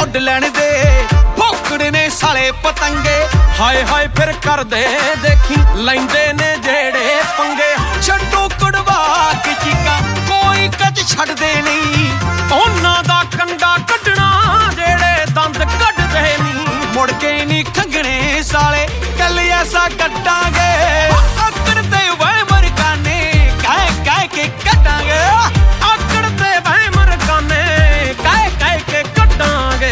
ਉੱਡ ਲੈਣ ਦੇ ਭੌਂਕੜੇ ਨੇ ਸਾਲੇ ਪਤੰਗੇ ਹਾਏ ਹਾਏ ਫਿਰ ਕਰਦੇ ਦੇਖੀ ਲੈਂਦੇ ਨੇ ਜਿਹੜੇ ਪੰਗੇ ਛੱਡੋ ਕੜਵਾ ਕੇ ਚੀਕਾਂ ਕੋਈ ਕੱਚ ਛੱਡਦੇ ਨਹੀਂ ਉਹਨਾਂ ਦਾ ਕੰਡਾ ਕੱਢਣਾ ਜਿਹੜੇ ਦੰਦ ਕੱਢਦੇ ਨਹੀਂ ਮੁੜ ਕੇ ਨਹੀਂ ਖੰਗਣੇ ਸਾਲੇ ਕੱਲ ਐਸਾ ਕੱਟਾਂਗੇ ਆਕੜ ਤੇ ਵੇ ਮਰਕਾਨੇ ਕਹਿ ਕਹਿ ਕੇ ਕੱਟਾਂਗੇ ਆਕੜ ਤੇ ਵੇ ਮਰਕਾਨੇ ਕਹਿ ਕਹਿ ਕੇ ਕੱਟਾਂਗੇ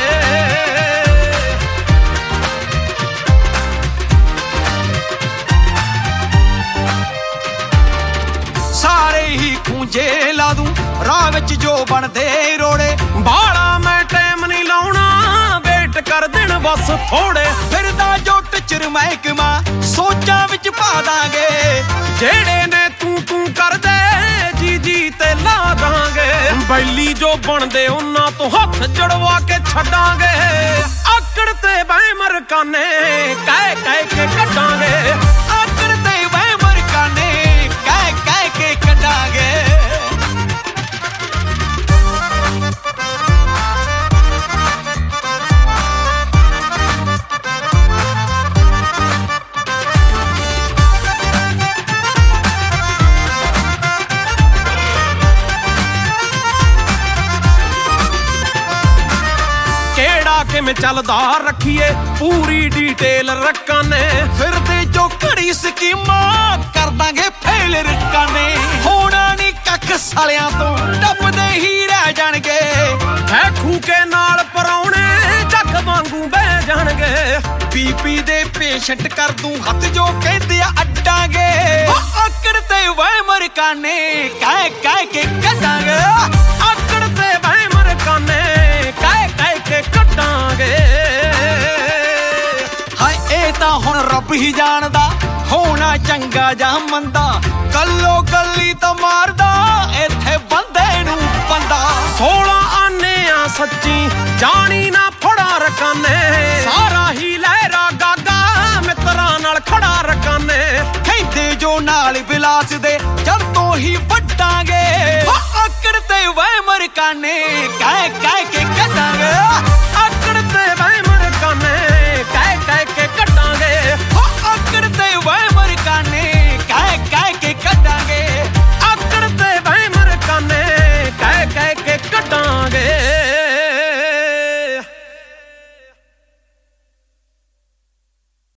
ਸਾਰੇ ਹੀ ਖੂੰਜੇ ਲਾ ਦੂੰ ਰਾਹ ਵਿੱਚ ਜੋ ਬਣਦੇ ਰੋੜੇ ਬਾਲਾ ਮੈਂ ਟਾਈਮ ਨਹੀਂ ਲਾਉਣਾ ਵੇਟ ਕਰ ਦੇਣ ਬਸ ਥੋੜੇ ਫਿਰਦਾ ਜੋ ਟਿਚਰ ਮਹਿਕਮਾ ਸੋਚਾਂ ਵਿੱਚ ਪਾ ਦਾਂਗੇ ਜਿਹੜੇ ਨੇ ਤੂੰ ਕਰਦੇ ਜੀ ਜੀ ਤੇ ਲਾ ਦਾਂਗੇ ਬੈਲੀ ਜੋ ਬਣਦੇ ਉਹਨਾਂ ਤੋਂ ਹੱਥ ਜੜਵਾ ਕੇ ਛੱਡਾਂਗੇ ਆਕੜ ਤੇ ਬੈ ਮਰਕਾਨੇ ਕਹਿ ਕਹਿ ਕੇ ਕੱਢਾਂਗੇ ਆਕੜ ਤੇ ਬੈ ਮਰਕਾਨੇ ਕਹਿ ਕਹਿ ਕੇ ਕੱਢਾਂਗੇ ਕਿਵੇਂ ਚੱਲਦਾ ਰੱਖੀਏ ਪੂਰੀ ਡੀਟੇਲ ਰੱਖਾਂ ਨੇ ਫਿਰਦੇ ਜੋ ਘੜੀ ਸਕੀਮਾਂ ਕਰ ਦਾਂਗੇ ਫੇਲ ਰੱਖਾਂ ਨੇ ਹੋਣਾ ਨਹੀਂ ਕੱਖ ਸਾਲਿਆਂ ਤੋਂ ਟੱਪਦੇ ਹੀ ਰਹਿ ਜਾਣਗੇ ਹੈ ਖੂਕੇ ਨਾਲ ਪਰੌਣੇ ਜੱਗ ਵਾਂਗੂ ਬਹਿ ਜਾਣਗੇ ਬੀਪੀ ਦੇ ਪੇਸ਼ੈਂਟ ਕਰ ਦੂੰ ਹੱਥ ਜੋ ਕਹਿੰਦੇ ਆ ਅੱਡਾਂਗੇ ਆਕੜ ਤੇ ਵੇ ਮਰਕਾਨੇ ਕਹਿ ਕਹਿ ਕੇ ਕੱਢਾਂਗੇ ਆਕੜ ਤੇ ਵੇ ਮਰਕਾਨੇ ਕਹਿ ਕਹਿ ਕੇ ਕੱਢਾਂਗੇ ਹਾਏ ਇਹ ਤਾਂ ਹੁਣ ਰੱਬ ਹੀ ਜਾਣਦਾ ਹੋਣਾ ਚੰਗਾ ਜਾਂ ਮੰਦਾ ਕੱਲੋ ਕੱਲੀ ਤਾਂ ਮਾਰਦਾ ਇੱਥੇ ਬੰਦੇ ਨੂੰ ਬੰਦਾ 16 ਆਨੇ ਆ ਸੱਚੀ ਜਾਣੀ ਨਾ ਫੜਾ ਰਕਾਨੇ ਸਾਰਾ ਹੀ ਲਹਿਰਾ ਗਾਗਾ ਮਿੱਤਰਾਂ ਨਾਲ ਖੜਾ ਰਕਾਨੇ ਕਹਿੰਦੇ ਜੋ ਨਾਲ ਬਿਲਾਸ ਦੇ ਜਦ ਤੋਂ ਹੀ ਵੱਡਾਂਗੇ ਆਕੜ ਤੇ ਵੇ ਮਰਕਾਨੇ ਕਹਿ ਕਹਿ ਕੇ ਕੱਢਾਂਗੇ